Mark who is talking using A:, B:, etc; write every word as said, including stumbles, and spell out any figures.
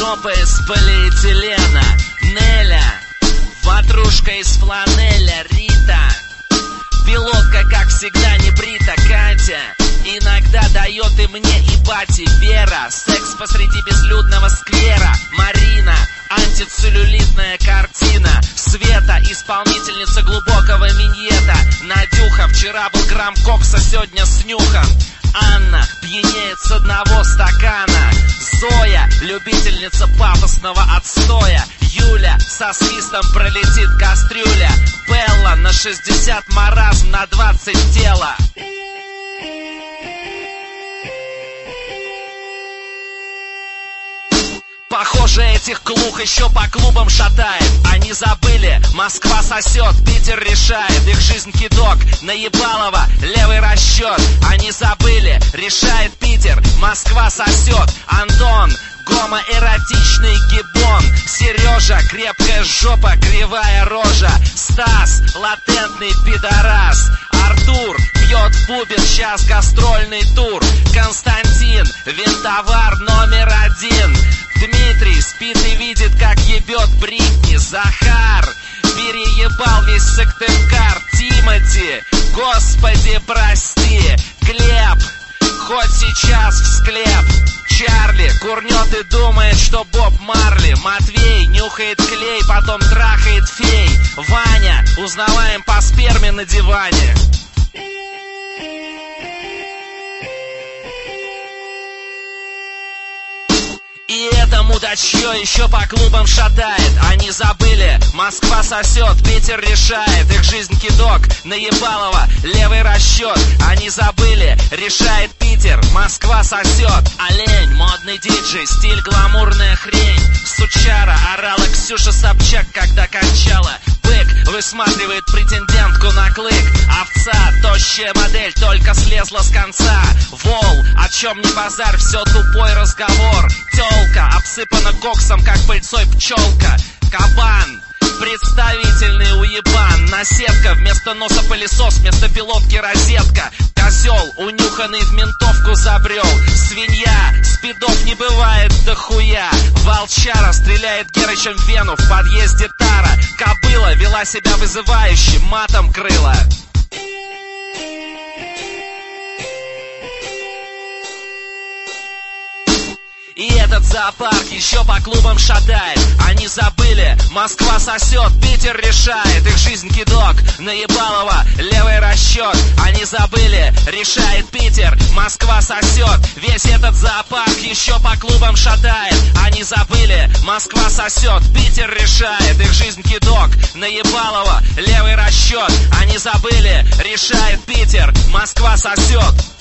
A: Жопа из полиэтилена, Неля, ватрушка из фланеля, Рита, пилотка, как всегда, не брита, Катя, иногда дает и мне, и бате, Вера, секс посреди безлюдного сквера, Марина, антицеллюлитная картина, Света, исполнительница глубокого миньета, Надюха, вчера был грамм кокса, сегодня с нюхом, Анна пьянеет с одного стакана, Зоя, любительница пафосного отстоя, Юля, со свистом пролетит кастрюля, Белла, на шестьдесят маразм, на двадцать тело. Похоже, этих клух еще по клубам шатает. Они забыли, Москва сосет, Питер решает. Их жизнь кидок, наебалово, левый расчет. Они забыли, решает Питер, Москва сосет. Антон, гомоэротичный гиббон. Сережа, крепкая жопа, кривая рожа. Стас, латентный пидорас. Артур, пьет в бубен, сейчас гастрольный тур. Константин, винтовар номер один. Дмитрий спит и видит, как ебет Бритни. Захар переебал весь Сыктывкар. Тимати, господи прости. Глеб, хоть сейчас в склеп. Чарли курнет и думает, что Боб Марли. Матвей нюхает клей, потом трахает фей. Ваня узнаваем по сперме на диване. И это мудачье еще по клубам шатает. Они забыли, Москва сосет, Питер решает. Их жизнь кидок, наебалово, левый расчет. Они забыли, решает Питер, Москва сосет. Олень, модный диджей, стиль гламурная хрень. Сучара, орала Ксюша Собчак, когда кончала. Бык высматривает претендентку на клык. Овца, тощая модель, только слезла с конца. Вол, о чем не базарь, все тупой разговор. Тёлка, обсыпана коксом, как пыльцой пчелка. Кабан, представительный уебан. Наседка, вместо носа пылесос, вместо пилотки розетка. Козел, унюханный в ментовку забрел. Свинья, спидов не бывает дохуя. Волчара стреляет Герычем в вену, в подъезде тара. Кобыла вела себя вызывающе, матом крыла. И этот зоопарк еще по клубам шатает. Они забыли, Москва сосет, Питер решает. Их жизнь кидок, наебалово, левый расчет. Они забыли, решает Питер, Москва сосет. Весь этот зоопарк еще по клубам шатает. Они забыли, Москва сосет, Питер решает. Их жизнь кидок, наебалово, левый расчет. Они забыли, решает Питер, Москва сосет.